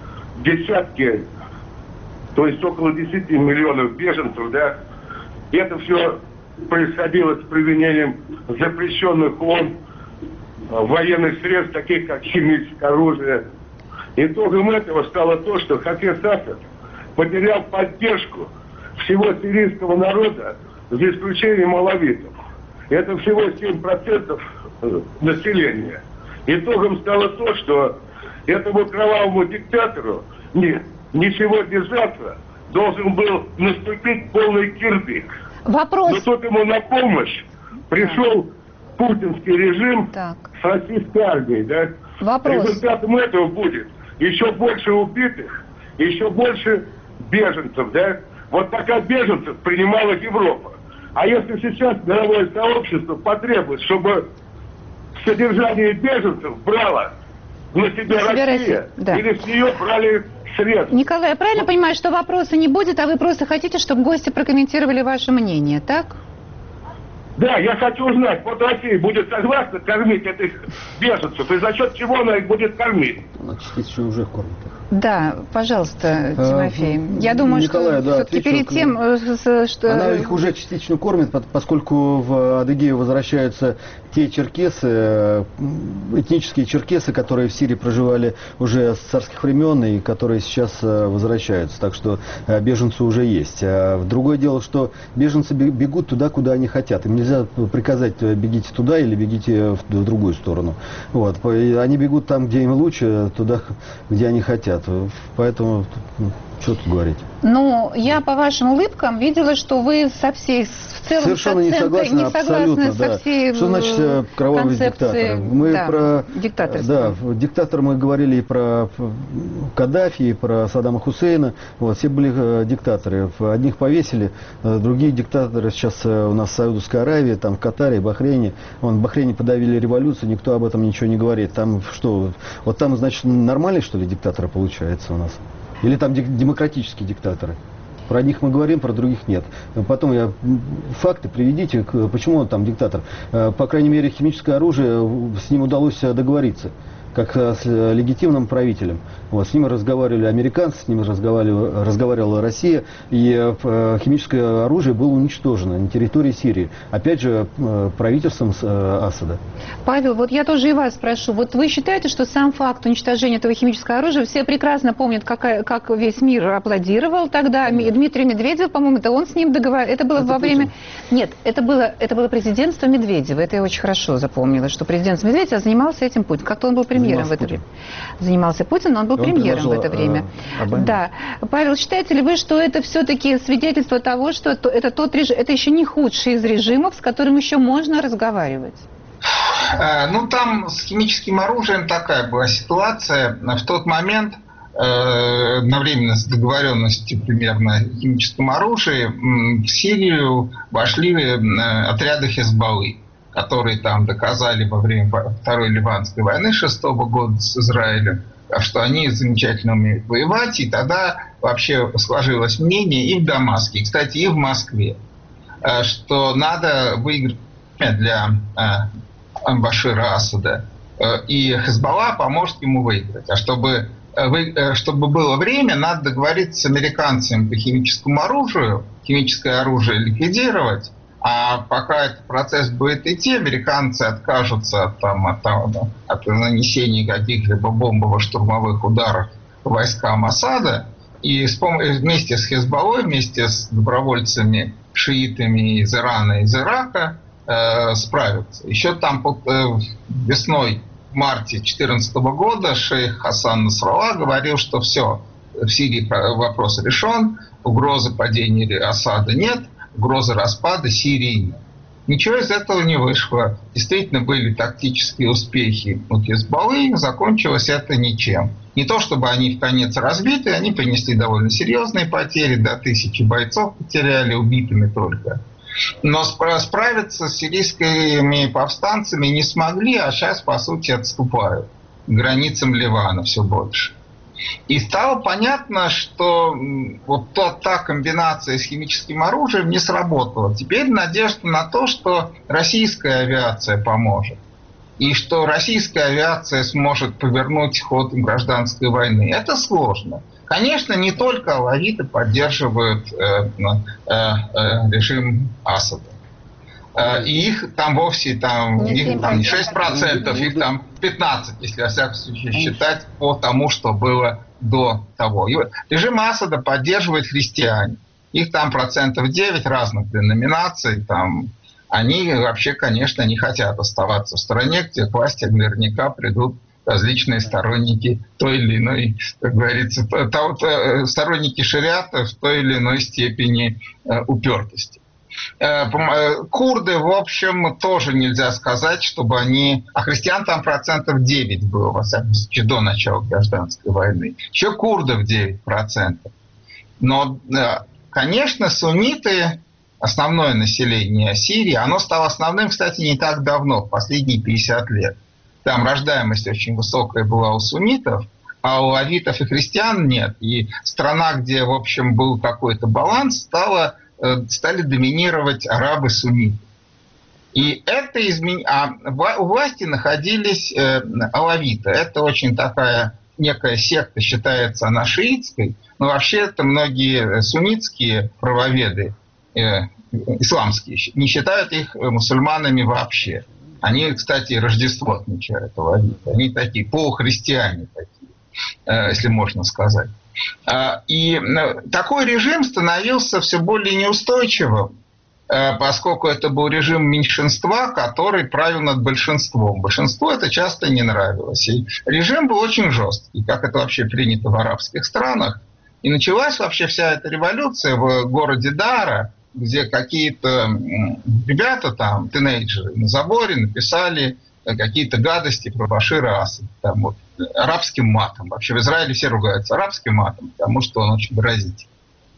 десятки, то есть около 10 миллионов беженцев, да. И это все происходило с применением запрещенных ООН военных средств, таких как химическое оружие. Итогом этого стало то, что Хафез Асад потерял поддержку всего сирийского народа, за исключением алавитов. Это всего 7% населения. Итогом стало то, что этому кровавому диктатору не сегодня-завтра должен был наступить полный кирдык. Вопрос. Но тут ему на помощь пришел путинский режим с российской армией. Да? Вопрос. Результатом этого будет еще больше убитых, еще больше беженцев. Да? Вот пока беженцев принимала Европа. А если сейчас мировое сообщество потребует, чтобы содержание беженцев брало на себя Россия, да. или с нее брали средства. Николай, я правильно понимаю, что вопроса не будет, а вы просто хотите, чтобы гости прокомментировали ваше мнение, так? Да, я хочу узнать, вот Россия будет согласна кормить этих беженцев, и за счет чего она их будет кормить? Она частично уже кормит. Да, пожалуйста, Тимофей. Я думаю, Николай, что все-таки перед тем, что... Она их уже частично кормит, поскольку в Адыгею возвращаются те черкесы, этнические черкесы, которые в Сирии проживали уже с царских времен и которые сейчас возвращаются. Так что беженцы уже есть. Другое дело, что беженцы бегут туда, куда они хотят. Им нельзя приказать: бегите туда или бегите в другую сторону. Вот. Они бегут там, где им лучше, туда, где они хотят. Поэтому, что тут говорить? Ну, я по вашим улыбкам видела, что вы со всей, в целом, совершенно не согласны, абсолютно, со всей Что значит кровавый диктатор? Мы про диктатор мы говорили и про Каддафи, и про Саддама Хусейна. Вот, все были диктаторы. Одних повесили, другие диктаторы сейчас у нас в Саудовской Аравии, там в Катаре, Бахрейне. В Бахрейне подавили революцию, никто об этом ничего не говорит. Там что? Вот там, значит, нормальные, что ли, диктаторы получается у нас? Или там демократические диктаторы? Про одних мы говорим, про других нет. Потом факты приведите, почему он там диктатор. По крайней мере, химическое оружие, с ним удалось договориться, как с легитимным правителем. Вот, с ним разговаривали американцы, с ним разговаривала Россия, и химическое оружие было уничтожено на территории Сирии. Опять же, правительством Асада. Павел, вот я тоже и вас спрошу. Вот вы считаете, что сам факт уничтожения этого химического оружия, все прекрасно помнят, как весь мир аплодировал тогда. Дмитрий Медведев, по-моему, это он с ним договаривался. Это было во время... Нет, это было президентство Медведева. Это я очень хорошо запомнила, что президент Медведев занимался этим Путин. Как-то он был премьером в это время. Занимался Путин, но он был премьером в это время. Да. Павел, считаете ли вы, что это все-таки свидетельство того, что это еще не худший из режимов, с которым еще можно разговаривать? Ну, там с химическим оружием такая была ситуация. В тот момент, одновременно с договоренностью примерно о химическом оружии, в Сирию вошли отряды Хизбаллы, которые там доказали во время Второй Ливанской войны 6-го года с Израилем, что они замечательно умеют воевать. И тогда вообще сложилось мнение и в Дамаске, и, кстати, и в Москве, что надо выиграть для Башира Асада, и Хизбалла поможет ему выиграть. А чтобы чтобы было время, надо договориться с американцами по химическому оружию, химическое оружие ликвидировать, а пока этот процесс будет идти, американцы откажутся от нанесения каких-либо бомбово-штурмовых ударов по войскам Асада, и вместе с Хезболлой, вместе с добровольцами, шиитами из Ирана и из Ирака справятся. Еще там весной, в марте 2014 года шейх Хасан Насралла говорил, что все, в Сирии вопрос решен, угрозы падения Асада нет, угрозы распада Сирии нет. Ничего из этого не вышло. Действительно были тактические успехи у Хезболлы, закончилось это ничем. Не то чтобы они в конец разбиты, они принесли довольно серьезные потери, до 1000 бойцов потеряли, убитыми только. Но справиться с сирийскими повстанцами не смогли, а сейчас, по сути, отступают к границам Ливана все больше. И стало понятно, что вот та комбинация с химическим оружием не сработала. Теперь надежда на то, что российская авиация поможет. И что российская авиация сможет повернуть ход гражданской войны. Это сложно. Конечно, не только алавиты поддерживают режим Асада. И их там вовсе их там не 6%, их там 15%, если во всяком случае считать по тому, что было до того. И режим Асада поддерживает христиане. Их там 9% разных деноминаций. Там, они вообще, конечно, не хотят оставаться в стране, где к власти наверняка придут различные сторонники той или иной, как говорится, сторонники шариата в той или иной степени упертости. Курды, в общем, тоже нельзя сказать, чтобы они... А христиан там 9% было, во всяком случае, до начала гражданской войны. Еще курдов 9%. Но, конечно, сунниты, основное население Сирии, оно стало основным, кстати, не так давно, в последние 50 лет. Там рождаемость очень высокая была у суннитов, а у алавитов и христиан нет. И страна, где, в общем, был какой-то баланс, стали доминировать арабы-сунниты. И это А у власти находились алавиты. Это очень такая некая секта, считается она шиитской, но вообще это многие суннитские правоведы, исламские, не считают их мусульманами вообще. Они, кстати, Рождество отмечают, алавиты. Они такие полухристиане, такие, если можно сказать. И такой режим становился все более неустойчивым, поскольку это был режим меньшинства, который правил над большинством. Большинству это часто не нравилось. И режим был очень жесткий, как это вообще принято в арабских странах. И началась вообще вся эта революция в городе Дара, где какие-то ребята там, тинейджеры, на заборе написали какие-то гадости про Башира Асада. Там вот арабским матом. Вообще в Израиле все ругаются арабским матом, потому что он очень выразительный.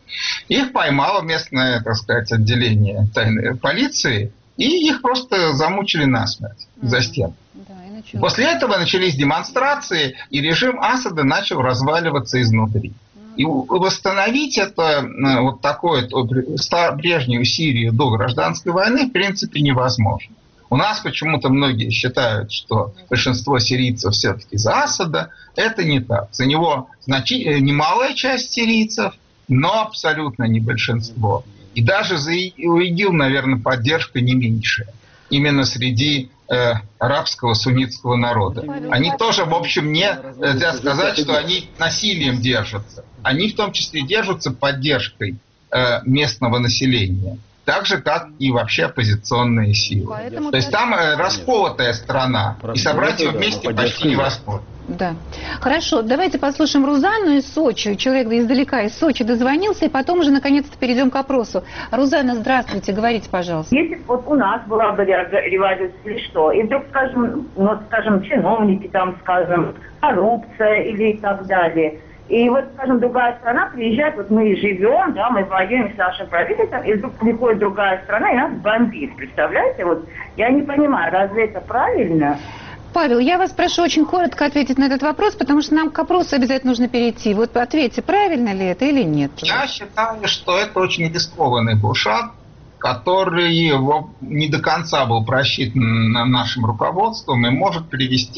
Их поймало местное, так сказать, отделение тайной полиции, и их просто замучили насмерть за стену. Да, после этого начались демонстрации, и режим Асада начал разваливаться изнутри. И восстановить это, вот такое прежнюю Сирию до гражданской войны, в принципе, невозможно. У нас почему-то многие считают, что большинство сирийцев все-таки за Асада. Это не так. За него немалая часть сирийцев, но абсолютно не большинство. И даже за ИГИЛ, наверное, поддержка не меньшая. Именно среди арабского суннитского народа. Они тоже, в общем, нельзя сказать, что они насилием держатся. Они в том числе держатся поддержкой местного населения. Так же, как и вообще оппозиционные силы. То есть там расколотая страна. И собрать ее вместе почти невозможно. Да. Хорошо, давайте послушаем Рузанну из Сочи. Человек издалека из Сочи дозвонился, и потом уже наконец-то перейдем к опросу. Рузанна, здравствуйте, говорите, пожалуйста. Если вот у нас была бы революция или что, и вдруг, скажем, чиновники, там, скажем, коррупция или и так далее. И вот, скажем, другая страна приезжает, вот мы живем, да, мы воюем с нашим правительством, и вдруг приходит другая страна и нас бомбит. Представляете? Вот я не понимаю, разве это правильно? Павел, я вас прошу очень коротко ответить на этот вопрос, потому что нам к опросу обязательно нужно перейти. Вот ответьте, правильно ли это или нет? Я считаю, что это очень рискованный был шаг, который не до конца был просчитан нашим руководством и может привести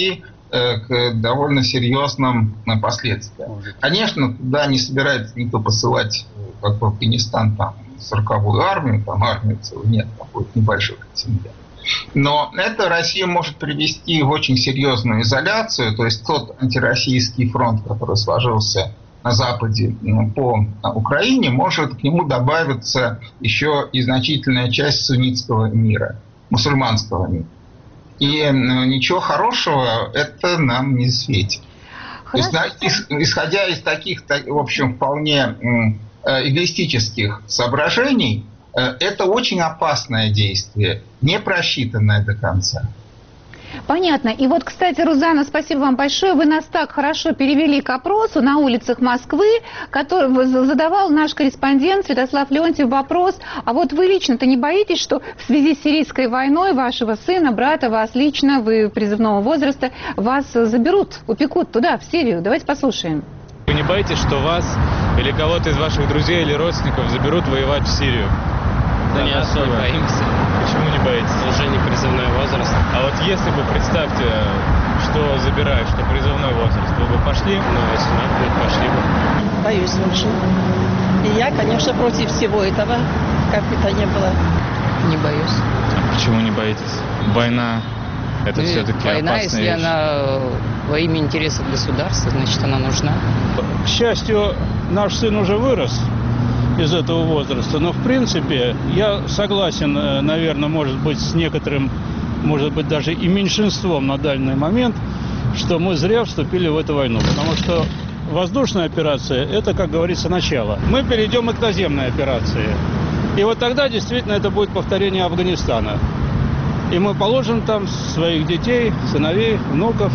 к довольно серьезным последствиям. Конечно, туда не собирается никто посылать, как в Афганистан, там, 40-ю армию, там армию целую, нет, там будет небольшой контингент. Но это Россия может привести в очень серьезную изоляцию, то есть тот антироссийский фронт, который сложился на Западе по Украине, может к нему добавиться еще и значительная часть суннитского мира, мусульманского мира. И ничего хорошего это нам не светит. То есть, исходя из таких, в общем, вполне эгоистических соображений, это очень опасное действие, не просчитанное до конца. Понятно. И вот, кстати, Рузанна, спасибо вам большое. Вы нас так хорошо перевели к опросу на улицах Москвы, который задавал наш корреспондент Святослав Леонтьев вопрос. А вот вы лично-то не боитесь, что в связи с сирийской войной вашего сына, брата, вас лично, вы призывного возраста, вас заберут, упекут туда, в Сирию? Давайте послушаем. Вы не боитесь, что вас или кого-то из ваших друзей или родственников заберут воевать в Сирию? Да не особо боимся. Почему не боитесь? Уже не призывной возраст. А вот если бы, представьте, что забираешь, что призывной возраст, вы бы пошли? Ну, если нет, то пошли бы. Боюсь очень. И я, конечно, против всего этого, как бы то ни было. Не боюсь. А почему не боитесь? Война, это все-таки война, опасная если вещь. она во имя интересов государства, значит, она нужна. К счастью, наш сын уже вырос из этого возраста, но в принципе я согласен, наверное, может быть, с некоторым, может быть, даже и меньшинством на данный момент, что мы зря вступили в эту войну, потому что воздушная операция – это, как говорится, начало. Мы перейдем и к наземной операции. И вот тогда действительно это будет повторение Афганистана. И мы положим там своих детей, сыновей, внуков,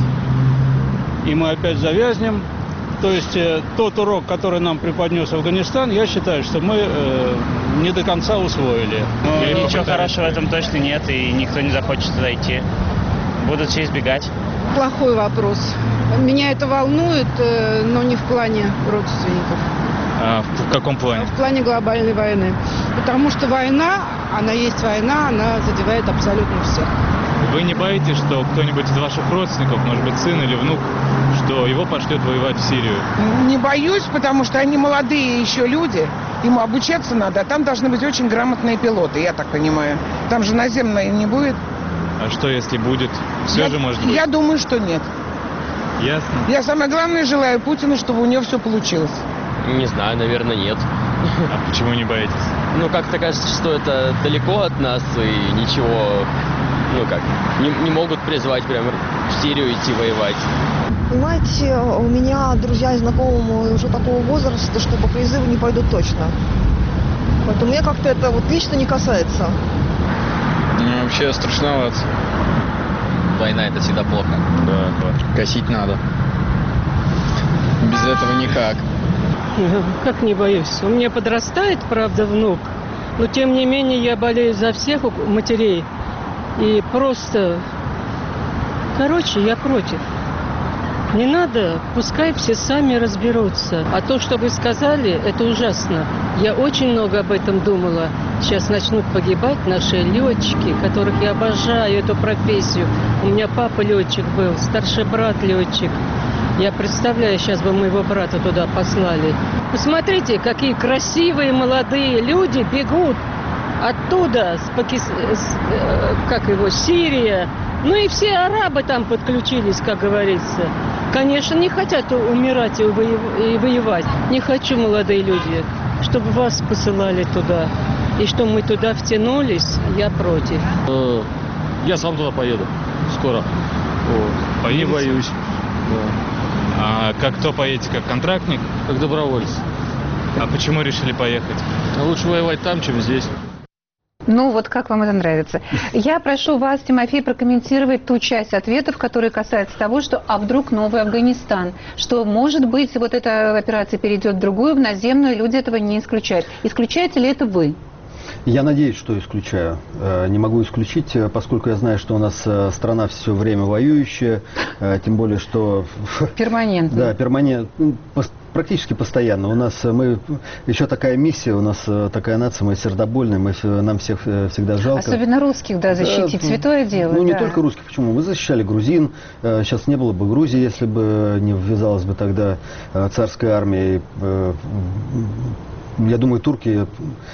и мы опять завязнем. То есть тот урок, который нам преподнес Афганистан, я считаю, что мы не до конца усвоили. Ничего хорошего в этом точно нет, и никто не захочет туда идти. Будут все избегать. Плохой вопрос. Меня это волнует, но не в плане родственников. А в каком плане? В плане глобальной войны. Потому что война, она есть война, она задевает абсолютно всех. Вы не боитесь, что кто-нибудь из ваших родственников, может быть, сын или внук, что его пошлет воевать в Сирию? Не боюсь, потому что они молодые еще люди, ему обучаться надо, а там должны быть очень грамотные пилоты, я так понимаю. Там же наземной не будет. А что, если будет? Все же может быть? Я думаю, что нет. Ясно. Я самое главное желаю Путину, чтобы у него все получилось. Не знаю, наверное, нет. А почему не боитесь? Ну, как-то кажется, что это далеко от нас, и ничего, не могут призвать прямо в Сирию идти воевать. Понимаете, у меня друзья и знакомые уже такого возраста, что по призыву не пойдут точно. Поэтому меня как-то это вот лично не касается. Ну, вообще страшновато. Война — это всегда плохо. Да. Косить надо. Без этого никак. Как не боюсь? У меня подрастает, правда, внук. Но, тем не менее, я болею за всех матерей. И просто... я против. Не надо, пускай все сами разберутся. А то, что вы сказали, это ужасно. Я очень много об этом думала. Сейчас начнут погибать наши летчики, которых я обожаю, эту профессию. У меня папа летчик был, старший брат летчик. Я представляю, сейчас бы моего брата туда послали. Посмотрите, какие красивые молодые люди бегут оттуда, Сирия. Ну и все арабы там подключились, как говорится. Конечно, не хотят умирать и воевать. Не хочу, молодые люди, чтобы вас посылали туда. И что мы туда втянулись, я против. Я сам туда поеду скоро. Не боюсь. Да. А кто поедете, как контрактник? Как доброволец. А почему решили поехать? Лучше воевать там, чем здесь. Ну, вот как вам это нравится? Я прошу вас, Тимофей, прокомментировать ту часть ответов, которые касаются того, что а вдруг новый Афганистан, что, может быть, вот эта операция перейдет в другую, в наземную, люди этого не исключают. Исключаете ли это вы? Я надеюсь, что исключаю. Не могу исключить, поскольку я знаю, что у нас страна все время воюющая, тем более, что... Перманентно. Да, перманентно. практически постоянно. У нас еще такая миссия, у нас такая нация, мы сердобольные, нам всех всегда жалко. Особенно русских, да, защитить, святое дело. Ну, не только русских, почему? Мы защищали грузин, сейчас не было бы Грузии, если бы не ввязалась бы тогда царская армия. Я думаю, турки,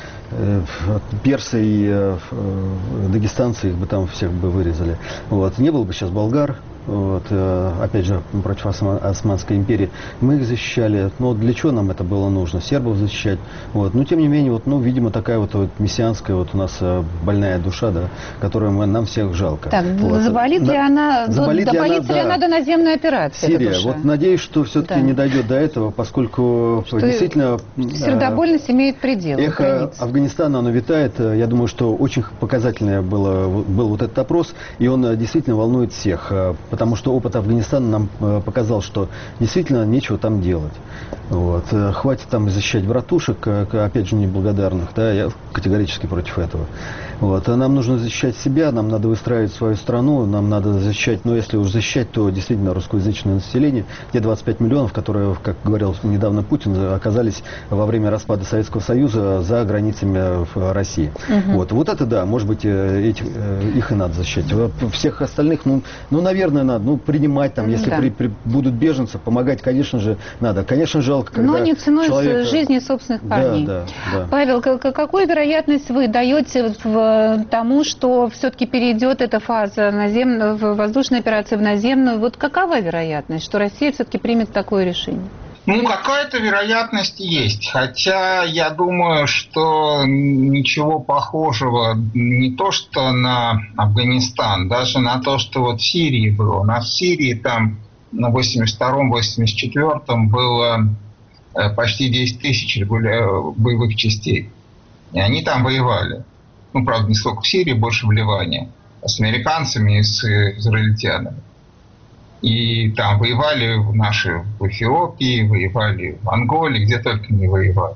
персы и дагестанцы их бы там всех бы вырезали. Вот. Не было бы сейчас болгар. Вот, опять же, против Османской империи. Мы их защищали. Но для чего нам это было нужно? Сербов защищать. Вот. Но тем не менее, вот, ну, видимо, такая вот мессианская вот у нас больная душа, да, которую нам всех жалко. Так, вот. Заболит ли она, дополнится ли она до наземной операции? Сирия. Вот надеюсь, что все-таки не дойдет до этого, поскольку действительно сердобольность имеет предел. Эхо Афганистана, оно витает. Я думаю, что очень показательный был вот этот опрос, и он действительно волнует всех. Потому что опыт Афганистана нам показал, что действительно нечего там делать. Вот. Хватит там защищать братушек, опять же, неблагодарных. Да, я категорически против этого. Вот. Нам нужно защищать себя, нам надо выстраивать свою страну, нам надо защищать, но если уж защищать, то действительно русскоязычное население. Те 25 миллионов, которые, как говорил недавно Путин, оказались во время распада Советского Союза за границами России. Вот это да, может быть, их и надо защищать. Всех остальных, ну наверное, надо, принимать там, если будут беженцы, помогать, конечно же, надо. Конечно, жалко, когда но не ценой человека... жизни собственных парней. Да. Павел, какую вероятность вы даете тому, что все-таки перейдет эта фаза в воздушной операции в наземную? Вот какова вероятность, что Россия все-таки примет такое решение? Ну, какая-то вероятность есть, хотя я думаю, что ничего похожего не то, что на Афганистан, даже на то, что вот в Сирии было. У нас в Сирии там на 82-84 было почти 10 тысяч боевых частей, и они там воевали. Ну, правда, не столько в Сирии, больше в Ливане, с американцами и с израильтянами. И там воевали наши в Эфиопии, воевали в Анголе, где только не воевали.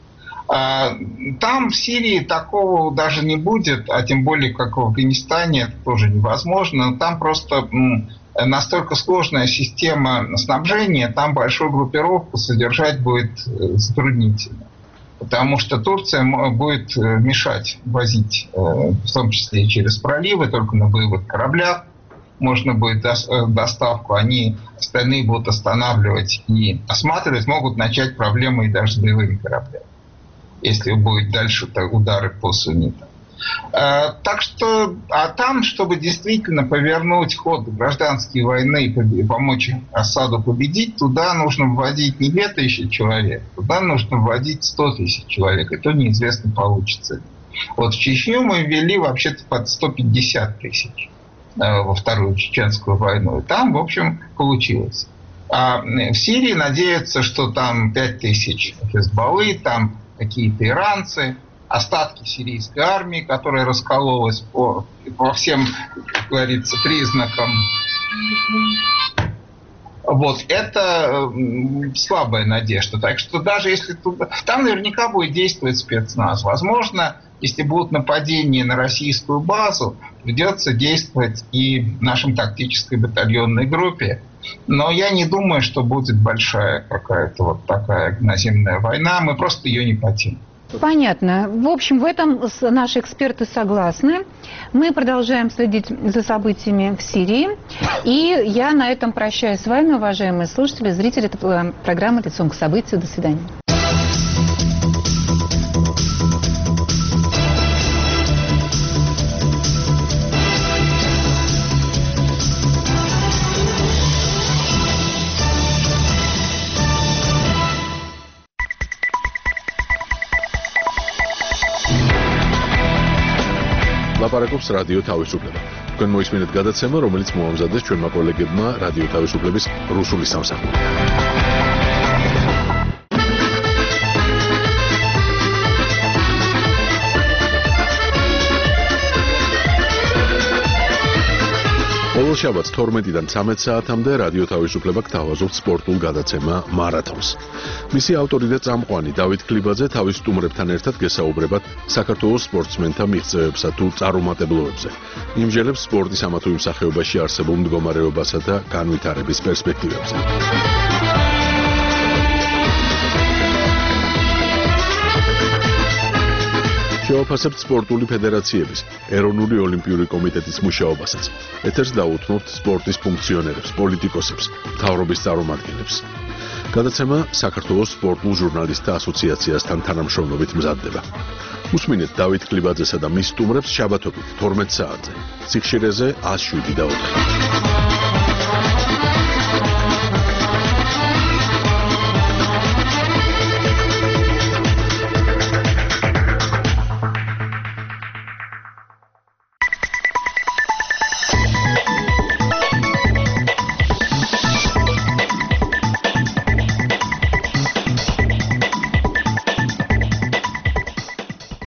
Там в Сирии такого даже не будет, а тем более, как в Афганистане, это тоже невозможно. Там просто настолько сложная система снабжения, там большую группировку содержать будет затруднительно. Потому что Турция будет мешать возить, в том числе и через проливы, только на боевых кораблях. Можно будет доставку, они остальные будут останавливать и осматривать, могут начать проблемы и даже с боевыми кораблями, если будет дальше удары по суннитам. Так что, а там, чтобы действительно повернуть ход гражданской войны и помочь Асаду победить, туда нужно вводить не 2000 человек, туда нужно вводить 100 тысяч человек, и то неизвестно, получится ли. Вот в Чечню мы ввели вообще-то под 150 тысяч во Вторую Чеченскую войну. И там, в общем, получилось. А в Сирии надеются, что там 5000 Хизбаллы, там какие-то иранцы, остатки сирийской армии, которая раскололась по всем, как говорится, признакам. Вот, это слабая надежда. Так что даже если туда... Там наверняка будет действовать спецназ. Возможно, если будут нападения на российскую базу, придется действовать и нашей тактической батальонной группе. Но я не думаю, что будет большая какая-то вот такая наземная война. Мы просто ее не потянем. Понятно. В общем, в этом наши эксперты согласны. Мы продолжаем следить за событиями в Сирии. И я на этом прощаюсь с вами, уважаемые слушатели, зрители. Это была программа «Лицом к событию». До свидания. ლაპარაკობს რადიო თავისუფლება. თქვენ მოისმინეთ გადაცემა, რომელიც მოამზადეს ჩვენმა კოლეგებმა რადიო თავისუფლების რუსული სამსახური. ყოველ შაბათს 12-დან 13 საათამდე რადიო თავისუფლება გთავაზობთ სპორტულ გადაცემა მარათონს. მისი ავტორი და წამყვანი დავით ქლიბაძე თავის სტუმრებთან ერთად გესაუბრებათ საქართველოს სპორტსმენთა მიღწევებსა თუ წარუმატებლობებზე. იმჯერებს სპორტის ამა თუ იმ სახეობაში არსებულ მდგომარეობასა და განვითარების პერსპექტივებზე. შევაფასებთ სპორტული ფედერაციების, ეროვნული ოლიმპიური კომიტეტის მუშაობასაც. ეთერს დაუთმობთ სპორტის ფუნქციონერებს, პოლიტიკოსებს, მთავრობის წარმომადგენლებს. გადაცემა საქართველოს სპორტულ ჟურნალისტთა ასოციაციასთან თანამშრომლობით მზადდება. უსმინეთ დავით კლიბაძესა და მის სტუმრებს შაბათობით 12 საათზე. სიხშირეზე 107 და 4.